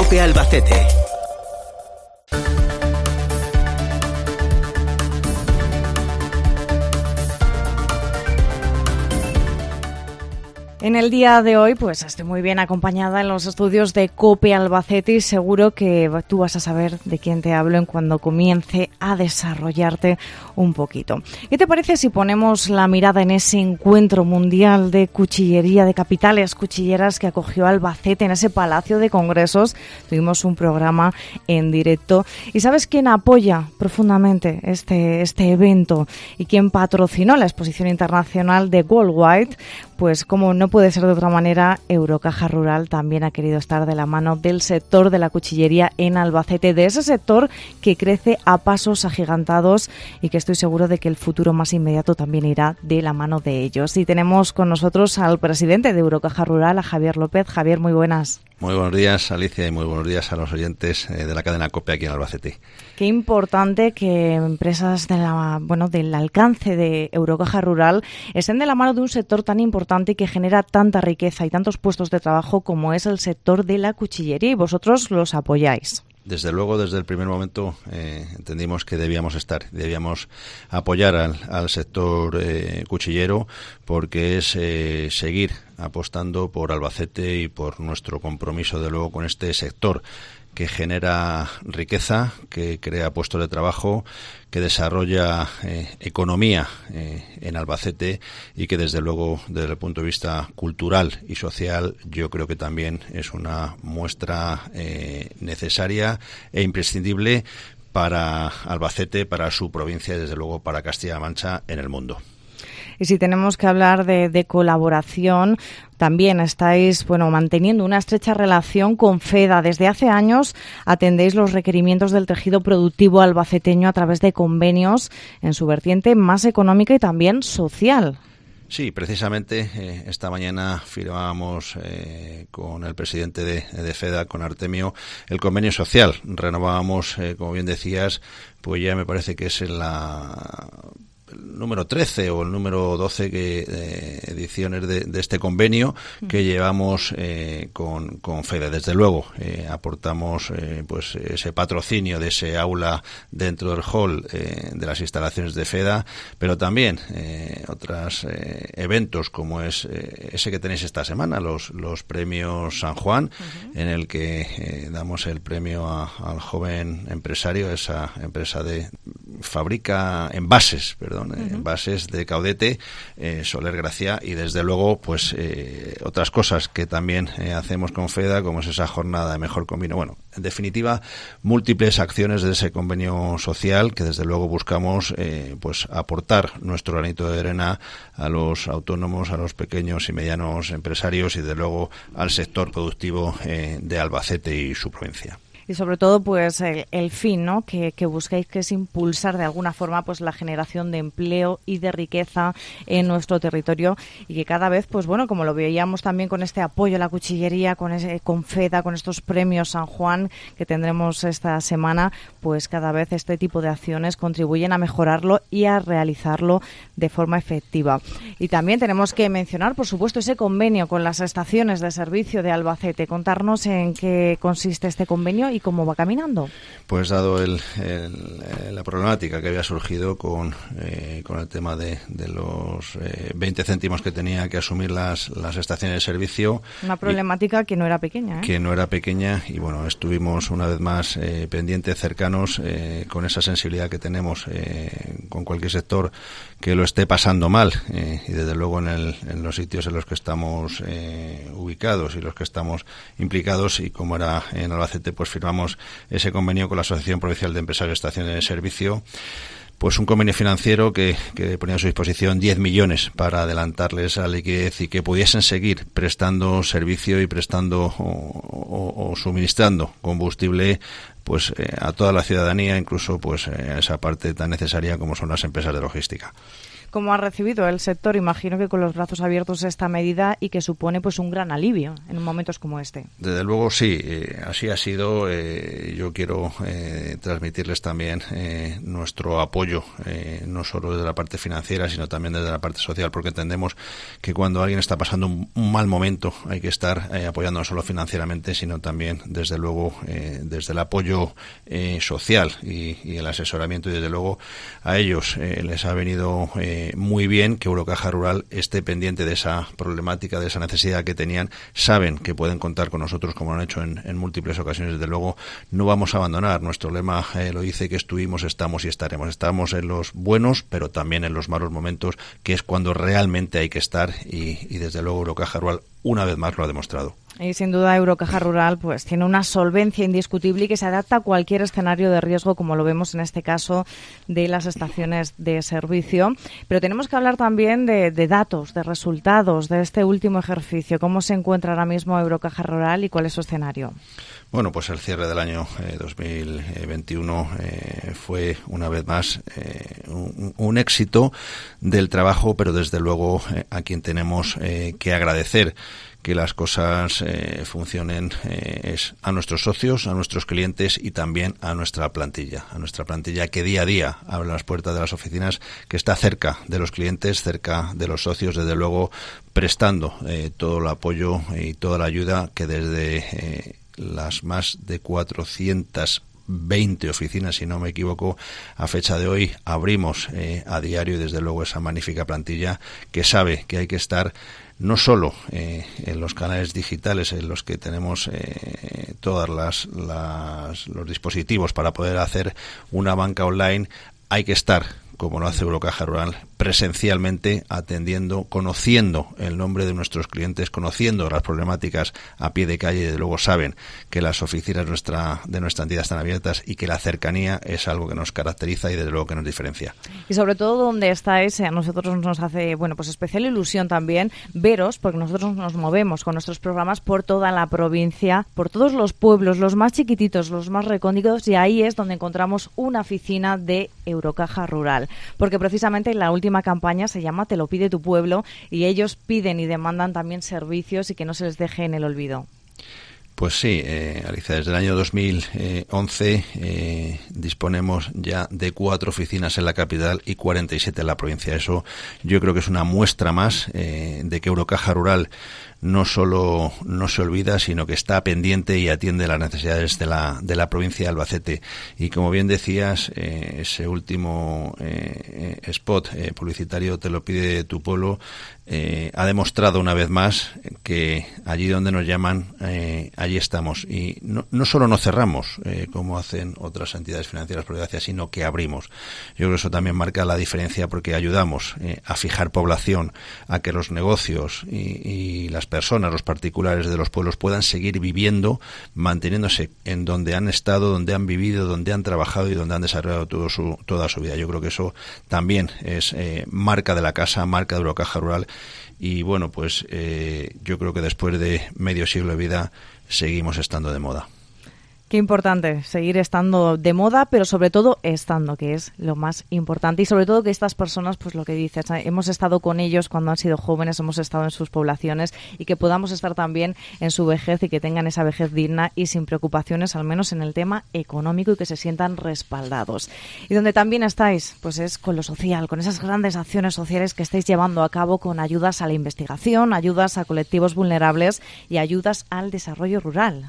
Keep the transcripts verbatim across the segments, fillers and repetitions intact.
COPE Albacete. En el día de hoy, pues estoy muy bien acompañada en los estudios de COPE Albacete y seguro que tú vas a saber de quién te hablo en cuando comience a desarrollarte un poquito. ¿Qué te parece si ponemos la mirada en ese encuentro mundial de cuchillería, de capitales cuchilleras que acogió Albacete en ese Palacio de Congresos? Tuvimos un programa en directo. ¿Y sabes quién apoya profundamente este, este evento y quién patrocinó la exposición internacional de Worldwide? Pues como no puede ser de otra manera, Eurocaja Rural también ha querido estar de la mano del sector de la cuchillería en Albacete, de ese sector que crece a pasos agigantados y que estoy seguro de que el futuro más inmediato también irá de la mano de ellos. Y tenemos con nosotros al presidente de Eurocaja Rural, a Javier López. Javier, muy buenas. Muy buenos días, Alicia, y muy buenos días a los oyentes de la cadena COPE aquí en Albacete. Qué importante que empresas de la, bueno, del alcance de Eurocaja Rural estén de la mano de un sector tan importante y que genera tanta riqueza y tantos puestos de trabajo como es el sector de la cuchillería, y vosotros los apoyáis. Desde luego, desde el primer momento eh, entendimos que debíamos estar, debíamos apoyar al, al sector eh, cuchillero, porque es eh, seguir apostando por Albacete y por nuestro compromiso, de luego, con este sector que genera riqueza, que crea puestos de trabajo, que desarrolla eh, economía eh, en Albacete y que, desde luego, desde el punto de vista cultural y social, yo creo que también es una muestra eh, necesaria e imprescindible para Albacete, para su provincia y, desde luego, para Castilla-La Mancha en el mundo. Y si tenemos que hablar de, de colaboración, también estáis, bueno, manteniendo una estrecha relación con FEDA. Desde hace años atendéis los requerimientos del tejido productivo albaceteño a través de convenios en su vertiente más económica y también social. Sí, precisamente eh, esta mañana firmábamos eh, con el presidente de, de FEDA, con Artemio, el convenio social. Renovábamos, eh, como bien decías, pues ya me parece que es en la... el número trece o el número doce que, eh, ediciones de, de este convenio que llevamos eh, con, con FEDA. Desde luego eh, aportamos eh, pues ese patrocinio de ese aula dentro del hall eh, de las instalaciones de FEDA, pero también eh, otros eh, eventos como es eh, ese que tenéis esta semana, los, los premios San Juan, uh-huh. en el que eh, damos el premio a, al joven empresario, esa empresa de fabrica envases, perdón, uh-huh. envases de Caudete, eh, Soler Gracia, y desde luego pues eh, otras cosas que también eh, hacemos con FEDA, como es esa jornada de mejor convenio. Bueno, en definitiva, múltiples acciones de ese convenio social que desde luego buscamos eh, pues aportar nuestro granito de arena a los autónomos, a los pequeños y medianos empresarios y desde luego al sector productivo eh, de Albacete y su provincia. Y sobre todo, pues el, el fin, ¿no?, que, que buscáis, que es impulsar de alguna forma pues la generación de empleo y de riqueza en nuestro territorio, y que cada vez, pues bueno, como lo veíamos también con este apoyo a la cuchillería, con ese, con FEDA, con estos premios San Juan que tendremos esta semana, pues cada vez este tipo de acciones contribuyen a mejorarlo y a realizarlo de forma efectiva. Y también tenemos que mencionar, por supuesto, ese convenio con las estaciones de servicio de Albacete. Contarnos en qué consiste este convenio y cómo va caminando. Pues dado el, el, la problemática que había surgido con, eh, con el tema de, de los eh, veinte céntimos que tenía que asumir las, las estaciones de servicio. Una problemática y, que no era pequeña, ¿eh? Que no era pequeña y bueno, estuvimos una vez más eh, pendientes, cercanos, eh, con esa sensibilidad que tenemos eh, con cualquier sector que lo esté pasando mal eh, y desde luego en, el, en los sitios en los que estamos eh, ubicados y los que estamos implicados, y como era en Albacete, pues firmamos ese convenio con la Asociación Provincial de Empresarios de Estaciones de Servicio, pues un convenio financiero que, que ponía a su disposición diez millones para adelantarles a la liquidez y que pudiesen seguir prestando servicio y prestando o, o, o suministrando combustible pues eh, a toda la ciudadanía, incluso pues eh, a esa parte tan necesaria como son las empresas de logística. ¿Cómo ha recibido el sector? Imagino que con los brazos abiertos esta medida y que supone pues un gran alivio en momentos como este. Desde luego sí, eh, así ha sido. Eh, yo quiero eh, transmitirles también eh, nuestro apoyo, eh, no solo desde la parte financiera, sino también desde la parte social, porque entendemos que cuando alguien está pasando un, un mal momento hay que estar eh, apoyando no solo financieramente, sino también, desde luego, eh, desde el apoyo eh, social y, y el asesoramiento, y desde luego a ellos eh, les ha venido eh, muy bien que Eurocaja Rural esté pendiente de esa problemática, de esa necesidad que tenían. Saben que pueden contar con nosotros, como lo han hecho en, en múltiples ocasiones. Desde luego no vamos a abandonar. Nuestro lema eh, lo dice, que estuvimos, estamos y estaremos. Estamos en los buenos, pero también en los malos momentos, que es cuando realmente hay que estar, y, y desde luego Eurocaja Rural una vez más lo ha demostrado. Y sin duda Eurocaja Rural pues tiene una solvencia indiscutible y que se adapta a cualquier escenario de riesgo, como lo vemos en este caso de las estaciones de servicio. Pero tenemos que hablar también de, de datos, de resultados de este último ejercicio. ¿Cómo se encuentra ahora mismo Eurocaja Rural y cuál es su escenario? Bueno, pues el cierre del año eh, dos mil veintiuno eh, fue una vez más eh, un, un éxito del trabajo, pero desde luego eh, a quien tenemos eh, que agradecer que las cosas eh, funcionen eh, es a nuestros socios, a nuestros clientes y también a nuestra plantilla, a nuestra plantilla que día a día abre las puertas de las oficinas, que está cerca de los clientes, cerca de los socios, desde luego prestando eh, todo el apoyo y toda la ayuda que desde eh, las más de cuatrocientas veinte oficinas, si no me equivoco, a fecha de hoy abrimos eh, a diario, y desde luego esa magnífica plantilla que sabe que hay que estar no solo eh, en los canales digitales en los que tenemos eh, todas las, las los dispositivos para poder hacer una banca online, hay que estar, como lo hace Eurocaja Rural, presencialmente atendiendo, conociendo el nombre de nuestros clientes, conociendo las problemáticas a pie de calle, y desde luego saben que las oficinas nuestra, de nuestra entidad están abiertas y que la cercanía es algo que nos caracteriza y desde luego que nos diferencia. Y sobre todo donde estáis, a nosotros nos hace bueno pues especial ilusión también veros, porque nosotros nos movemos con nuestros programas por toda la provincia, por todos los pueblos, los más chiquititos, los más recónditos, y ahí es donde encontramos una oficina de Eurocaja Rural, porque precisamente la última campaña se llama Te lo pide tu pueblo, y ellos piden y demandan también servicios y que no se les deje en el olvido. Pues sí, eh, Alicia, desde el año dos mil once eh, disponemos ya de cuatro oficinas en la capital y cuarenta y siete en la provincia. Eso yo creo que es una muestra más eh, de que Eurocaja Rural no solo no se olvida, sino que está pendiente y atiende las necesidades de la de la provincia de Albacete. Y como bien decías, eh, ese último eh, spot eh, publicitario, Te lo pide tu pueblo, eh, ha demostrado una vez más que allí donde nos llaman, eh, allí estamos. Y no, no solo no cerramos, eh, como hacen otras entidades financieras por desgracia, sino que abrimos. Yo creo que eso también marca la diferencia, porque ayudamos eh, a fijar población, a que los negocios y, y las personas, los particulares de los pueblos puedan seguir viviendo, manteniéndose en donde han estado, donde han vivido, donde han trabajado y donde han desarrollado todo su, toda su vida. Yo creo que eso también es eh, marca de la casa, marca de Eurocaja Rural, y bueno, pues eh, yo creo que después de medio siglo de vida seguimos estando de moda. Qué importante seguir estando de moda, pero sobre todo estando, que es lo más importante. Y sobre todo que estas personas, pues lo que dices, hemos estado con ellos cuando han sido jóvenes, hemos estado en sus poblaciones, y que podamos estar también en su vejez y que tengan esa vejez digna y sin preocupaciones, al menos en el tema económico, y que se sientan respaldados. Y donde también estáis, pues es con lo social, con esas grandes acciones sociales que estáis llevando a cabo, con ayudas a la investigación, ayudas a colectivos vulnerables y ayudas al desarrollo rural.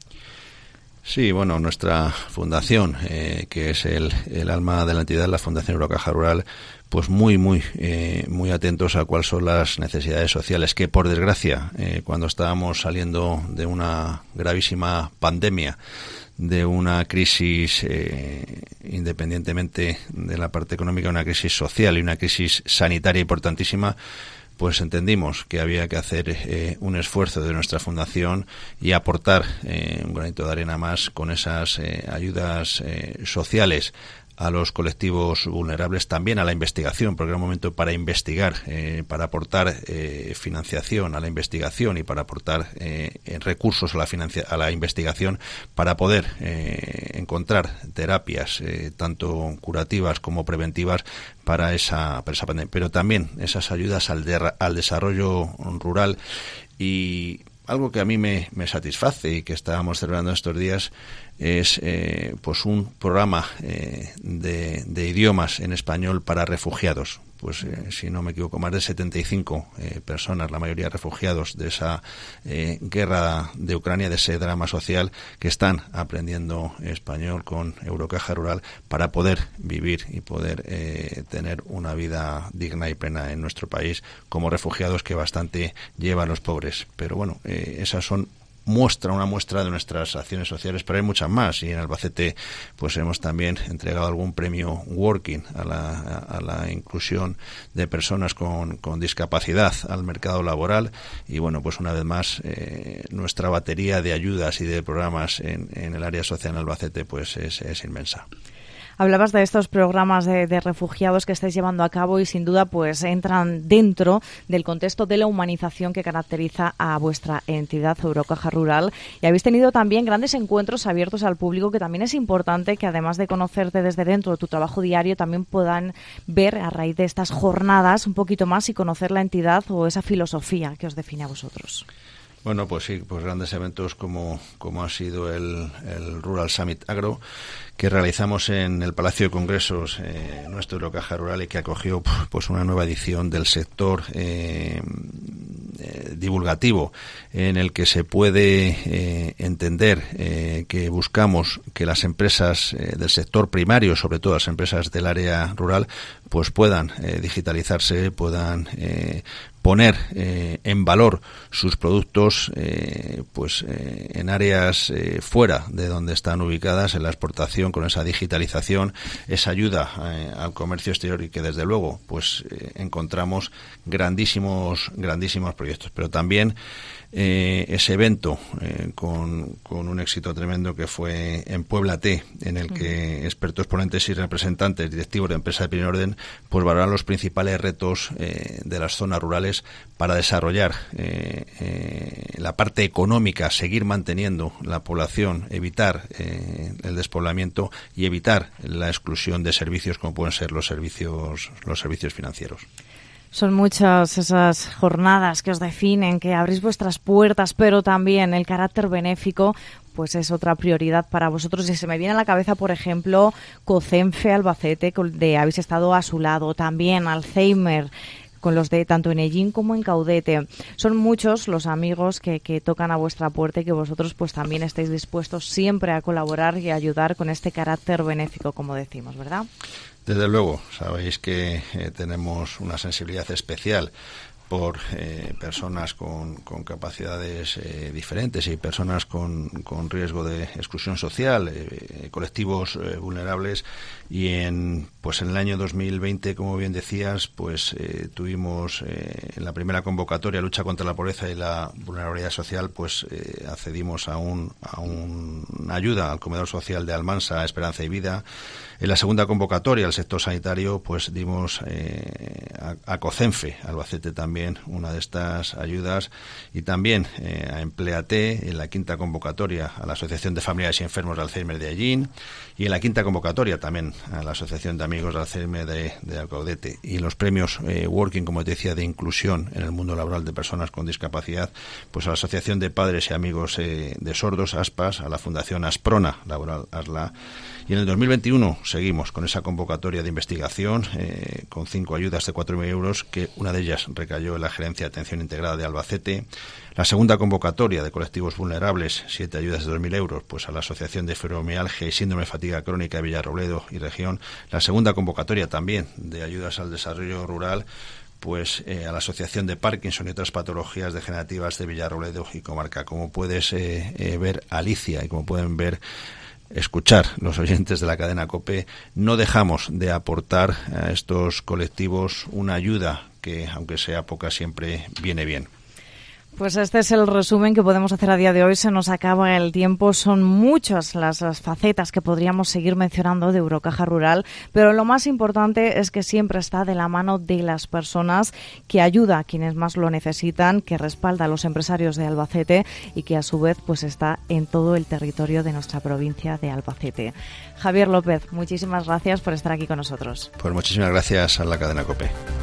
Sí, bueno, nuestra fundación, eh, que es el, el alma de la entidad, la Fundación Eurocaja Rural, pues muy, muy, eh, muy atentos a cuáles son las necesidades sociales, que por desgracia, eh, cuando estábamos saliendo de una gravísima pandemia, de una crisis, eh, independientemente de la parte económica, una crisis social y una crisis sanitaria importantísima, pues entendimos que había que hacer eh, un esfuerzo de nuestra fundación y aportar eh, un granito de arena más con esas eh, ayudas eh, sociales a los colectivos vulnerables, también a la investigación, porque era un momento para investigar, eh, para aportar eh, financiación a la investigación y para aportar eh, recursos a la, financia- a la investigación para poder eh, encontrar terapias eh, tanto curativas como preventivas para esa, para esa pandemia, pero también esas ayudas al, de- al desarrollo rural. Y algo que a mí me, me satisface y que estábamos celebrando estos días es eh, pues un programa eh, de, de idiomas en español para refugiados. Pues eh, si no me equivoco, más de setenta y cinco eh, personas, la mayoría refugiados de esa eh, guerra de Ucrania, de ese drama social, que están aprendiendo español con Eurocaja Rural para poder vivir y poder eh, tener una vida digna y plena en nuestro país como refugiados, que bastante llevan los pobres. Pero bueno, eh, esas son muestra, una muestra de nuestras acciones sociales, pero hay muchas más, y en Albacete pues hemos también entregado algún premio Working a la, a la inclusión de personas con, con discapacidad al mercado laboral, y bueno, pues una vez más eh, nuestra batería de ayudas y de programas en, en el área social en Albacete pues es, es inmensa. Hablabas de estos programas de, de refugiados que estáis llevando a cabo y sin duda pues entran dentro del contexto de la humanización que caracteriza a vuestra entidad Eurocaja Rural, y habéis tenido también grandes encuentros abiertos al público, que también es importante que además de conocerte desde dentro de tu trabajo diario también puedan ver a raíz de estas jornadas un poquito más y conocer la entidad o esa filosofía que os define a vosotros. Bueno, pues sí, pues grandes eventos como, como ha sido el, el Rural Summit Agro, que realizamos en el Palacio de Congresos, eh, nuestro Eurocaja Rural, y que acogió pues una nueva edición del sector eh, eh, divulgativo, en el que se puede eh, entender eh, que buscamos que las empresas eh, del sector primario, sobre todo las empresas del área rural, pues puedan eh, digitalizarse, puedan eh, poner eh, en valor sus productos eh, pues eh, en áreas eh, fuera de donde están ubicadas, en la exportación, con esa digitalización, esa ayuda eh, al comercio exterior, y que desde luego pues eh, encontramos grandísimos grandísimos proyectos, pero también Eh, ese evento eh, con, con un éxito tremendo que fue en Puebla T, en el que expertos, ponentes y representantes directivos de empresas de primer orden pues valoran los principales retos eh, de las zonas rurales para desarrollar eh, eh, la parte económica, seguir manteniendo la población, evitar eh, el despoblamiento y evitar la exclusión de servicios como pueden ser los servicios los servicios financieros. Son muchas esas jornadas que os definen, que abrís vuestras puertas, pero también el carácter benéfico pues es otra prioridad para vosotros. Y se me viene a la cabeza, por ejemplo, COCENFE Albacete, de habéis estado a su lado, también Alzheimer, con los de tanto en Ellín como en Caudete. Son muchos los amigos que, que tocan a vuestra puerta, y que vosotros pues también estáis dispuestos siempre a colaborar y a ayudar con este carácter benéfico, como decimos, ¿verdad? Desde luego, sabéis que eh, tenemos una sensibilidad especial por eh, personas con, con capacidades eh, diferentes y personas con, con riesgo de exclusión social, eh, colectivos eh, vulnerables, y en pues en el año dos mil veinte, como bien decías, pues eh, tuvimos eh, en la primera convocatoria lucha contra la pobreza y la vulnerabilidad social, pues eh, accedimos a un a un, una ayuda al comedor social de Almansa, Esperanza y Vida. En la segunda convocatoria al sector sanitario, pues dimos eh, a, a COCENFE Albacete también una de estas ayudas, y también eh, a Empléate en la quinta convocatoria a la Asociación de Familiares y Enfermos de Alzheimer de Ellín, y en la quinta convocatoria también a la Asociación de Amigos de Alzheimer de, de Caudete, y los premios eh, Working, como te decía, de inclusión en el mundo laboral de personas con discapacidad, pues a la Asociación de Padres y Amigos eh, de Sordos, ASPAS, a la Fundación Asprona Laboral, ASLA. Y en el dos mil veintiuno seguimos con esa convocatoria de investigación eh, con cinco ayudas de cuatro mil euros, que una de ellas recayó en la Gerencia de Atención Integrada de Albacete. La segunda convocatoria de colectivos vulnerables, siete ayudas de dos mil euros, pues a la Asociación de Fibromialgia y Síndrome de Fatiga Crónica de Villarrobledo y Región. La segunda convocatoria también de ayudas al desarrollo rural, pues eh, a la Asociación de Parkinson y otras patologías degenerativas de Villarrobledo y comarca. Como puedes eh, eh, ver, Alicia, y como pueden ver, escuchar los oyentes de la cadena COPE, no dejamos de aportar a estos colectivos una ayuda que, aunque sea poca, siempre viene bien. Pues este es el resumen que podemos hacer a día de hoy. Se nos acaba el tiempo. Son muchas las, las facetas que podríamos seguir mencionando de Eurocaja Rural, pero lo más importante es que siempre está de la mano de las personas, que ayuda a quienes más lo necesitan, que respalda a los empresarios de Albacete y que a su vez pues está en todo el territorio de nuestra provincia de Albacete. Javier López, muchísimas gracias por estar aquí con nosotros. Pues muchísimas gracias a la cadena COPE.